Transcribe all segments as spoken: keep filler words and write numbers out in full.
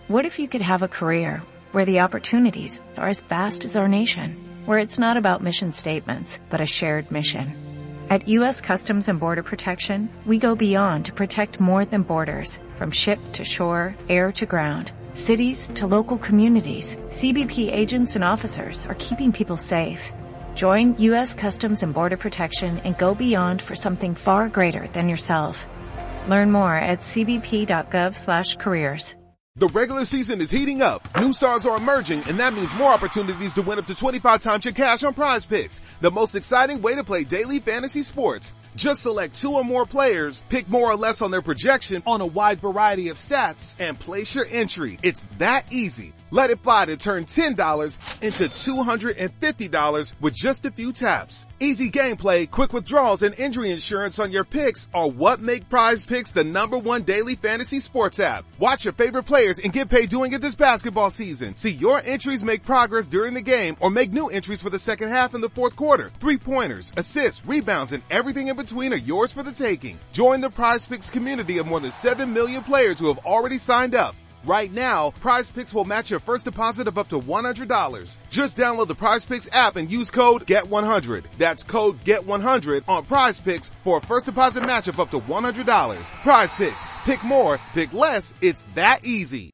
What if you could have a career where the opportunities are as vast as our nation, where it's not about mission statements, but a shared mission? At U S Customs and Border Protection, we go beyond to protect more than borders, from ship to shore, air to ground, cities to local communities. C B P agents and officers are keeping people safe. Join U S Customs and Border Protection and go beyond for something far greater than yourself. Learn more at cbp.gov slash careers. The regular season is heating up. New stars are emerging, and that means more opportunities to win up to twenty-five times your cash on Prize Picks, the most exciting way to play daily fantasy sports. Just select two or more players, pick more or less on their projection on a wide variety of stats, and place your entry. It's that easy. Let it fly to turn ten dollars into two hundred fifty dollars with just a few taps. Easy gameplay, quick withdrawals, and injury insurance on your picks are what make Prize Picks the number one daily fantasy sports app. Watch your favorite players and get paid doing it this basketball season. See your entries make progress during the game or make new entries for the second half and the fourth quarter. Three-pointers, assists, rebounds, and everything in between are yours for the taking. Join the Prize Picks community of more than seven million players who have already signed up. Right now, Prize Picks will match your first deposit of up to one hundred dollars. Just download the Prize Picks app and use code G E T one hundred. That's code G E T one hundred on Prize Picks for a first deposit match of up to one hundred dollars. Prize Picks. Pick more, pick less. It's that easy.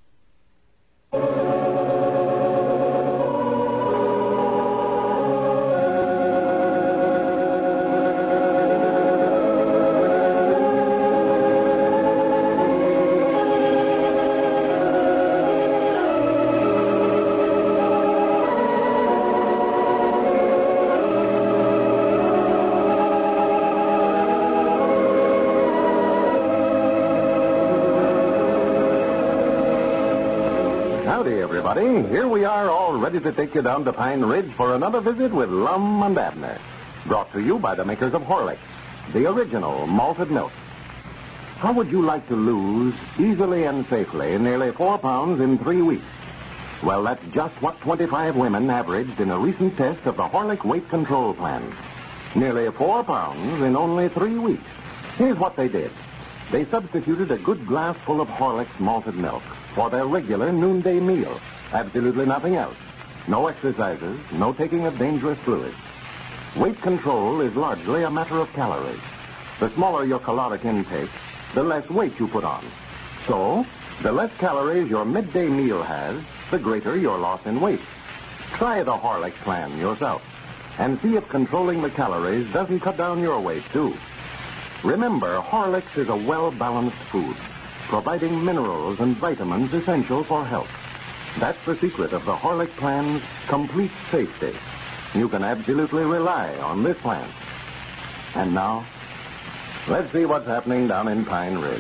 Here we are, all ready to take you down to Pine Ridge for another visit with Lum and Abner. Brought to you by the makers of Horlicks, the original malted milk. How would you like to lose, easily and safely, nearly four pounds in three weeks? Well, that's just what twenty-five women averaged in a recent test of the Horlick Weight Control Plan. Nearly four pounds in only three weeks. Here's what they did. They substituted a good glass full of Horlicks malted milk for their regular noonday meal. Absolutely nothing else. No exercises, no taking of dangerous fluids. Weight control is largely a matter of calories. The smaller your caloric intake, the less weight you put on. So, the less calories your midday meal has, the greater your loss in weight. Try the Horlicks plan yourself and see if controlling the calories doesn't cut down your weight, too. Remember, Horlicks is a well-balanced food, providing minerals and vitamins essential for health. That's the secret of the Horlicks plan's complete safety. You can absolutely rely on this plan. And now, let's see what's happening down in Pine Ridge.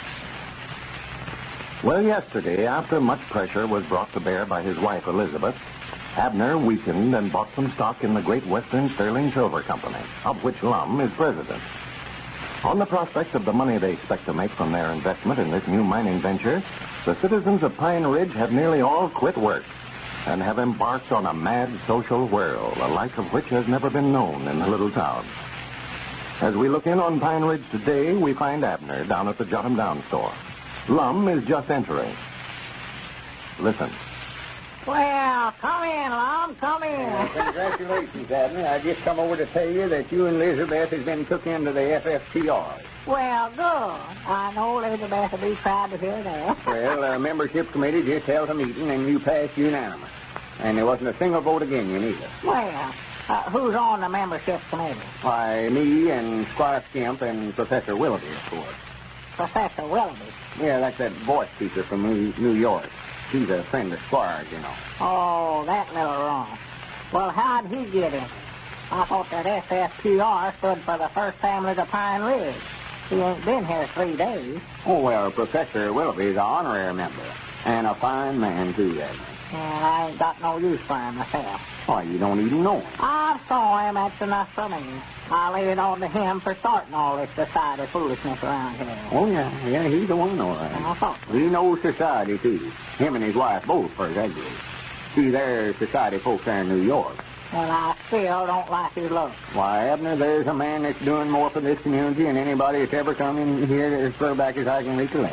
Well, yesterday, after much pressure was brought to bear by his wife, Elizabeth, Abner weakened and bought some stock in the Great Western Sterling Silver Company, of which Lum is president. On the prospect of the money they expect to make from their investment in this new mining venture, the citizens of Pine Ridge have nearly all quit work and have embarked on a mad social whirl, the like of which has never been known in the little town. As we look in on Pine Ridge today, we find Abner down at the Jot 'em Down store. Lum is just entering. Listen. Well, come in, Lum, come in. Well, congratulations, Abner. I just come over to tell you that you and Elizabeth has been took into the F F T R. Well, good. I know Elizabeth will be proud to hear that. Well, the membership committee just held a meeting, and you passed unanimous. And there wasn't a single vote against you, neither. Well, uh, who's on the membership committee? Why, me and Squire Skimp and Professor Willoughby, of course. Professor Willoughby? Yeah, that's that voice teacher from New New York. He's a friend of Squire's, you know. Oh, that little wrong. Well, how'd he get in? I thought that F F T R stood for the First Families of Pine Ridge. He ain't been here three days. Oh, well, Professor Willoughby's an honorary member. And a fine man, too, Abner. And I ain't got no use for him myself. Why, you don't even know him. I saw him, that's enough for me. I lay it on to him for starting all this society foolishness around here. Oh, yeah, yeah, he's the one, all right. I thought so. He knows society, too. Him and his wife both, for example. See, they're society folks there in New York. Well, I still don't like his look. Why, Abner, there's a man that's doing more for this community than anybody that's ever come in here as far back as I can recollect.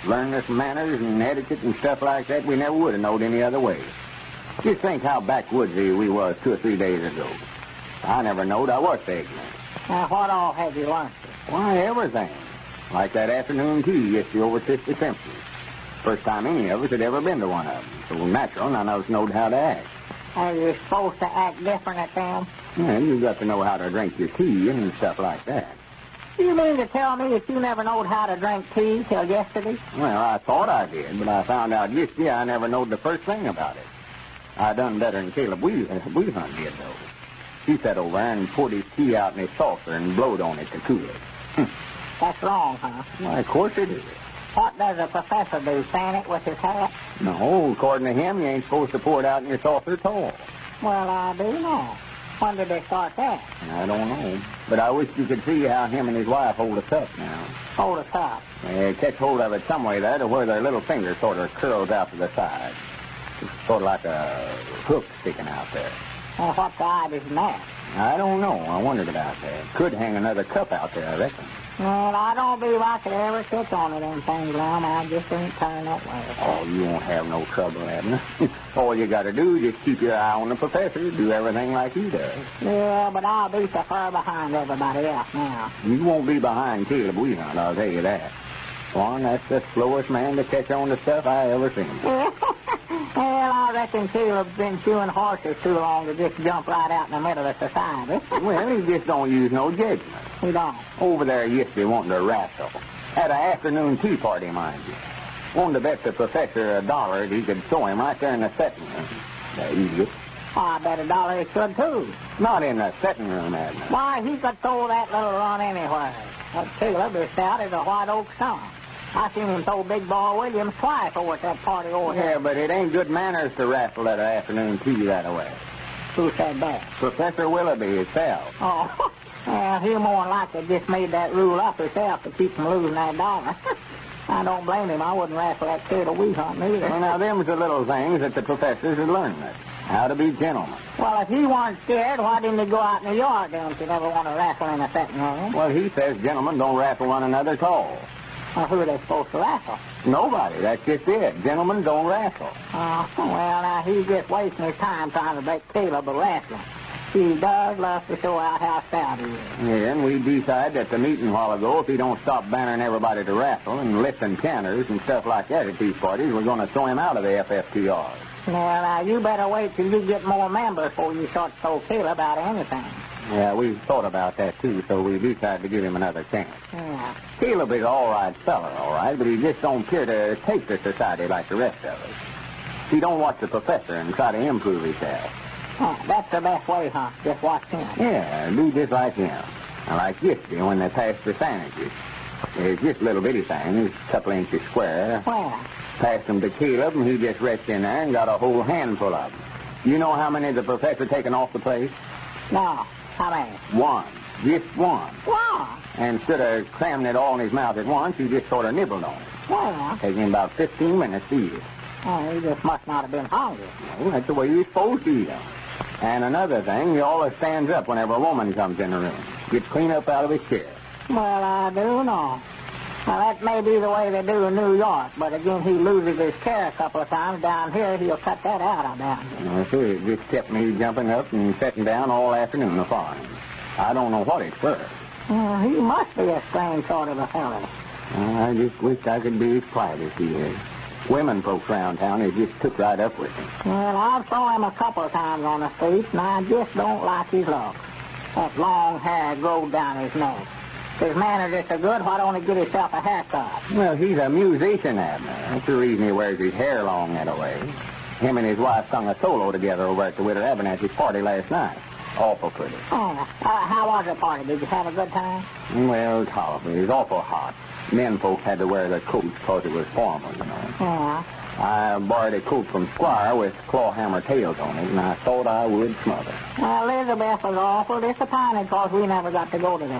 learned us manners and etiquette and stuff like that we never would have known any other way. Just think how backwoodsy we was two or three days ago. I never knowed I was so ignorant. Now, what all have you learned? Why, everything. Like that afternoon tea yesterday over at Sister Simpson's. First time any of us had ever been to one of them. So natural, none of us knowed how to act. Are you supposed to act different at them? Yeah, you got to know how to drink your tea and stuff like that. You mean to tell me that you never knowed how to drink tea till yesterday? Well, I thought I did, but I found out yesterday I never knowed the first thing about it. I done better than Caleb Weehunt did, though. He sat over there and poured his tea out in his saucer and blowed on it to cool it. That's wrong, huh? Why, of course it is. What does a professor do, fan it with his hat? No, according to him, you ain't supposed to pour it out in your saucer at all. Well, I do know. When did they start that? I don't know. But I wish you could see how him and his wife hold us up now. Hold us up? They catch hold of it some way there to where their little finger sort of curls out to the side. It's sort of like a hook sticking out there. Well, what's the idea in that? I don't know. I wondered about that. Could hang another cup out there, I reckon. Well, I don't believe I could ever catch on to them things, Lum. I just ain't turned that way. Oh, you won't have no trouble, Abner. All you got to do is just keep your eye on the professor, do everything like he does. Yeah, but I'll be so far behind everybody else now. You won't be behind Caleb Weehunt, I'll tell you that. Warren, that's the slowest man to catch on to stuff I ever seen. Well, I reckon Caleb's been chewing horses too long to just jump right out in the middle of society. Well, he just don't use no judgment. He don't. Over there yesterday wanting to wrestle. At an afternoon tea party, mind you. Wanted to bet the professor a dollar that he could throw him right there in the setting room. The idiot. Oh, I bet a dollar he could, too. Not in the setting room, Abner. Why, he could throw that little run anywhere. That Caleb is stout as a white oak stump. I seen him throw Big Ball Williams twice over at that party over yeah, there. Yeah, but it ain't good manners to wrestle at an afternoon tea that way. Who said that? Professor Willoughby himself. Oh, well, he more than likely just made that rule up himself to keep from losing that dollar. I don't blame him. I wouldn't wrestle that kid a Weehunt either. Well, now, them's the little things that the professors are learning us. How to be gentlemen. Well, if he weren't scared, why didn't he go out in the yard then if you never want to wrestle in a setting room? Well, he says gentlemen don't wrestle one another at all. Well, who are they supposed to wrestle? Nobody. That's just it. Gentlemen don't wrestle. Oh, well, now, he's just wasting his time trying to make Caleb a wrestler. He does love to show out how stout he is. Yeah, and we decided at the meeting a while ago if he don't stop bannering everybody to wrestle and lifting counters and stuff like that at these parties, we're going to throw him out of the F F T R. Well, now, you better wait till you get more members before you start to throw Caleb out of anything. Yeah, we thought about that, too, so we decided to give him another chance. Yeah. Caleb is an all-right fella, all right, but he just don't care to take to society like the rest of us. He don't watch the professor and try to improve himself. Oh, that's the best way, huh? Just watch him. Yeah, do just like him. And like yesterday when they passed the sandwiches. It's just little bitty things, a couple inches square. Where? Passed them to Caleb, and he just reached in there and got a whole handful of them. You know how many the professor taken off the plate? No. How many? One. Just one. Why? And instead of cramming it all in his mouth at once, he just sort of nibbled on it. Well. Taking him about fifteen minutes to eat it. Oh, he just must not have been hungry. Well, that's the way you're supposed to eat them. And another thing, he always stands up whenever a woman comes in the room. Gets clean up out of his chair. Well, I do know. Well, that may be the way they do in New York, but again, he loses his chair a couple of times. Down here, he'll cut that out, I doubt. Well, see, it just kept me jumping up and sitting down all afternoon upon him. I don't know what it's for. Well, he must be a strange sort of a fellow. Well, I just wish I could be as quiet as he is. Women folks around town, they just took right up with him. Well, I've saw him a couple of times on the streets, and I just don't like his looks. That long hair growed down his neck. His manners are so good, why don't he get himself a haircut? Well, he's a musician, Abner. That's the reason he wears his hair long that way. Him and his wife sung a solo together over at the Widow Abernathy's party last night. Awful pretty. Oh, uh, how was the party? Did you have a good time? Well, tolerably. It was awful hot. Men folks had to wear their coats because it was formal, you know. Yeah. I borrowed a coat from Squire with clawhammer tails on it, and I thought I would smother. Well, Elizabeth was awful disappointed because we never got to go to that.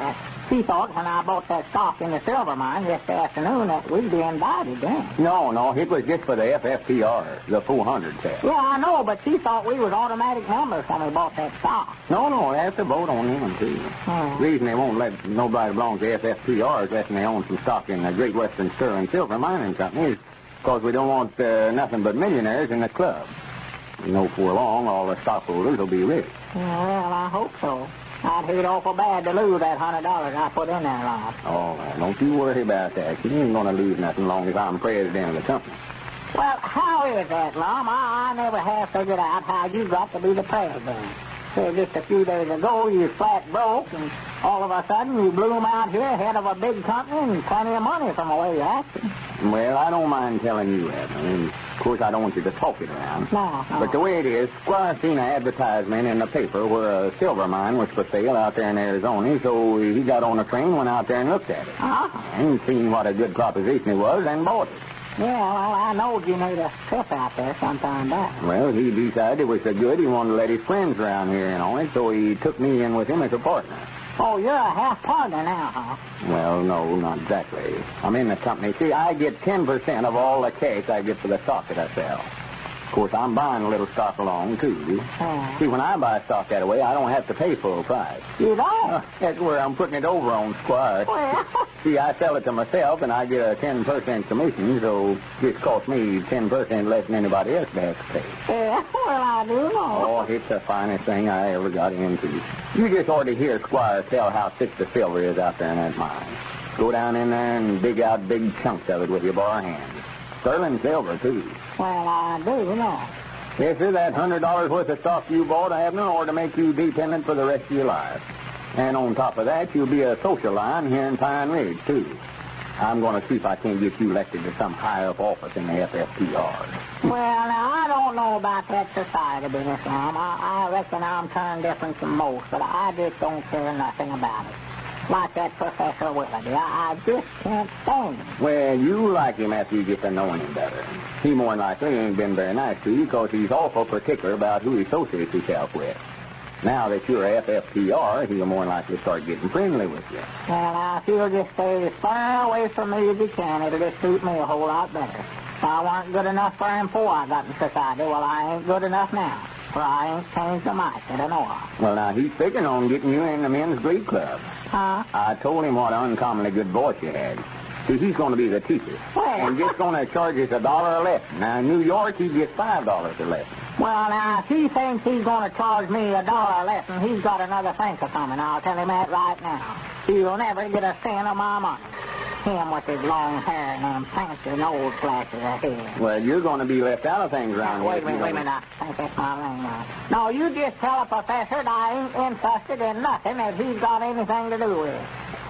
She thought when I bought that stock in the silver mine yesterday afternoon that we'd be invited then. No, no, it was just for the F F P R, the four hundred test. Yeah, I know, but she thought we was automatic members when we bought that stock. No, no, they have to vote on them, too. Hmm. The reason they won't let nobody belong to F F P R is that they own some stock in the Great Western Sterling Silver Mining Company is because we don't want uh, nothing but millionaires in the club. You know, before long, all the stockholders will be rich. Yeah, well, I hope so. I'd hate awful bad to lose that hundred dollars I put in there, Lon. Oh, well, don't you worry about that. You ain't going to lose nothing long as I'm president of the company. Well, how is that, Lum? I, I never have figured out how you got to be the president. So just a few days ago, you flat broke, and all of a sudden you blew 'em out here head of a big company and plenty of money from the way you're acting. Well, I don't mind telling you that. I mean, of course, I don't want you to talk it around. No, no. But the way it is, Squire seen an advertisement in the paper where a silver mine was for sale out there in Arizona, so he got on a train, went out there and looked at it. Uh-huh. And seen what a good proposition it was and bought it. Yeah, well, I knowed you made a trip out there sometime back. Well, he decided it was so good he wanted to let his friends around here in on it, so he took me in with him as a partner. Oh, you're a half partner now, huh? Well, no, not exactly. I'm in the company. See, I get ten percent of all the cash I get for the stock that I sell. Of course, I'm buying a little stock along, too. Yeah. See, when I buy stock that way, I don't have to pay full price. You don't? Uh, that's where I'm putting it over on Squire. Well... See, I sell it to myself, and I get a ten percent commission, so it just costs me ten percent less than anybody else has to pay. Yeah, well, I do know. Oh, it's the finest thing I ever got into. You just ought to hear Squire tell how thick the silver is out there in that mine. Go down in there and dig out big chunks of it with your bare hands. Sterling silver, too. Well, I do know. Yes, sir, that one hundred dollars worth of stock you bought, Abner, ought to make you dependent for the rest of your life. And on top of that, you'll be a social line here in Pine Ridge, too. I'm going to see if I can't get you elected to some high-up office in the F F P R. Well, now, I don't know about that society business, Lum. I, I reckon I'm turned different from most, but I just don't care nothing about it. Like that Professor Willoughby. I, I just can't stand him. Well, you like him after you get to knowing him better. He more than likely ain't been very nice to you because he's awful particular about who he associates himself with. Now that you're F F P R, he'll more than likely start getting friendly with you. Well, now, if you'll just stay as far away from me as you can, it'll just suit me a whole lot better. If I weren't good enough for him before I got in society, well, I ain't good enough now. For I ain't changed a mite that I know of. Well, now, he's figuring on getting you in the men's glee club. Huh? I told him what an uncommonly good voice you had. See, he's going to be the teacher. Well... And just going to charge us a dollar a lesson. Now, in New York, he gets five dollars a lesson. Well, now, if he thinks he's going to charge me a dollar a lesson, he's got another thinker coming. I'll tell him that right now. He'll never get a cent of my money. Him with his long hair and them fancy nose flashes of hair. Well, you're going to be left out of things around Now, here. wait a minute, wait a minute. I think that's my ring now. No, you just tell a professor that I ain't interested in nothing that he's got anything to do with.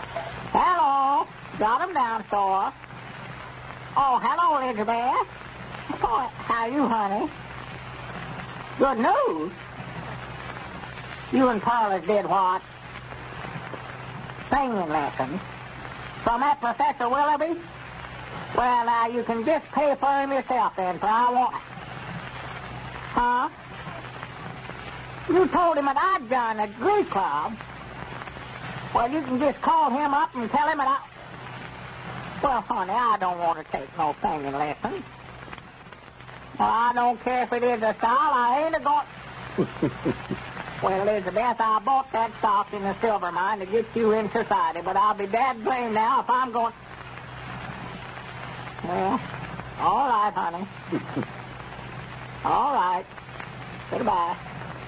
Hello. Got him down, store. Oh, hello, Elizabeth. Oh, how are you, honey? Good news. You and Parlors did what? Singing lessons. From that Professor Willoughby? Well, now, you can just pay for him yourself then, for I want... Huh? You told him that I'd join the Glee Club. Well, you can just call him up and tell him that I... Well, honey, I don't want to take no singing lessons. Well, I don't care if it is a style. I ain't a-going... Well, Elizabeth, I bought that stock in the silver mine to get you in society, but I'll be dad blamed now if I'm going... Well, all right, honey. All right. Goodbye.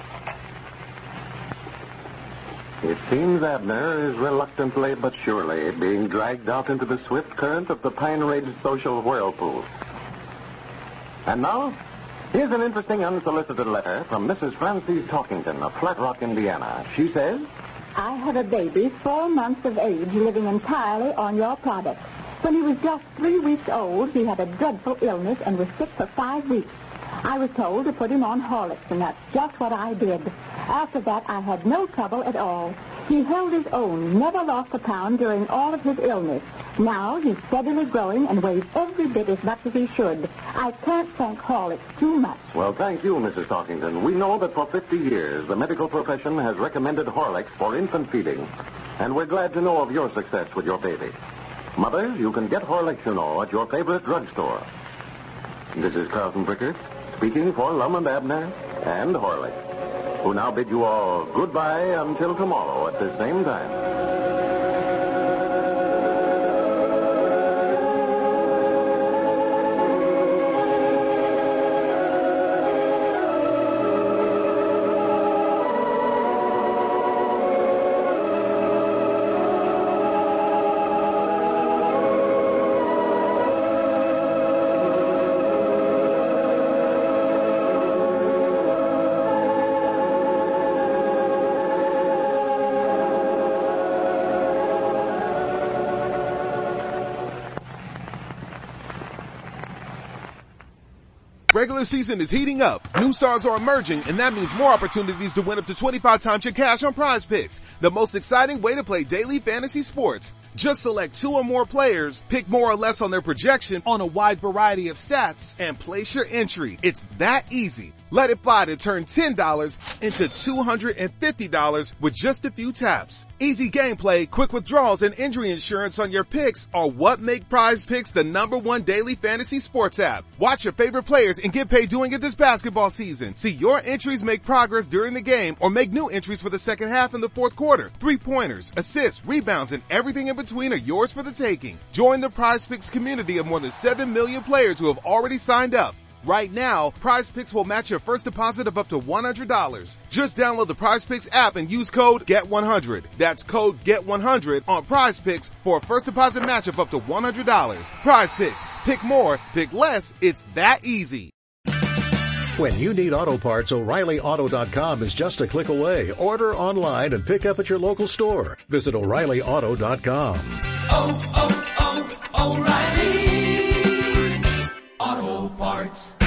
It seems Abner is reluctantly but surely being dragged out into the swift current of the Pine Ridge social whirlpool. And now, here's an interesting unsolicited letter from Missus Frances Talkington of Flat Rock, Indiana. She says, I had a baby four months of age living entirely on your product. When he was just three weeks old, he had a dreadful illness and was sick for five weeks. I was told to put him on Horlicks, and that's just what I did. After that, I had no trouble at all. He held his own, never lost a pound during all of his illness. Now he's steadily growing and weighs every bit as much as he should. I can't thank Horlicks too much. Well, thank you, Missus Talkington. We know that for fifty years, the medical profession has recommended Horlicks for infant feeding. And we're glad to know of your success with your baby. Mothers, you can get Horlicks, you know, at your favorite drugstore. This is Carlton Bricker, speaking for Lum and Abner and Horlicks, who now bid you all goodbye until tomorrow at the same time. Regular season is heating up. New stars are emerging, and that means more opportunities to win up to twenty-five times your cash on Prize Picks, the most exciting way to play daily fantasy sports. Just select two or more players, pick more or less on their projection on a wide variety of stats, and place your entry. It's that easy. Let it fly to turn ten dollars into two hundred fifty dollars with just a few taps. Easy gameplay, quick withdrawals, and injury insurance on your picks are what make Prize Picks the number one daily fantasy sports app. Watch your favorite players and get paid doing it this basketball season. See your entries make progress during the game or make new entries for the second half in the fourth quarter. Three-pointers, assists, rebounds, and everything in between are yours for the taking. Join the Prize Picks community of more than seven million players who have already signed up. Right now, Prize Picks will match your first deposit of up to one hundred dollars. Just download the Prize Picks app and use code get one hundred. That's code get one hundred on Prize Picks for a first deposit match of up to one hundred dollars. Prize Picks. Pick more, pick less. It's that easy. When you need auto parts, O'Reilly Auto dot com is just a click away. Order online and pick up at your local store. Visit O'Reilly Auto dot com. Oh, oh, oh, O'Reilly Auto Parts.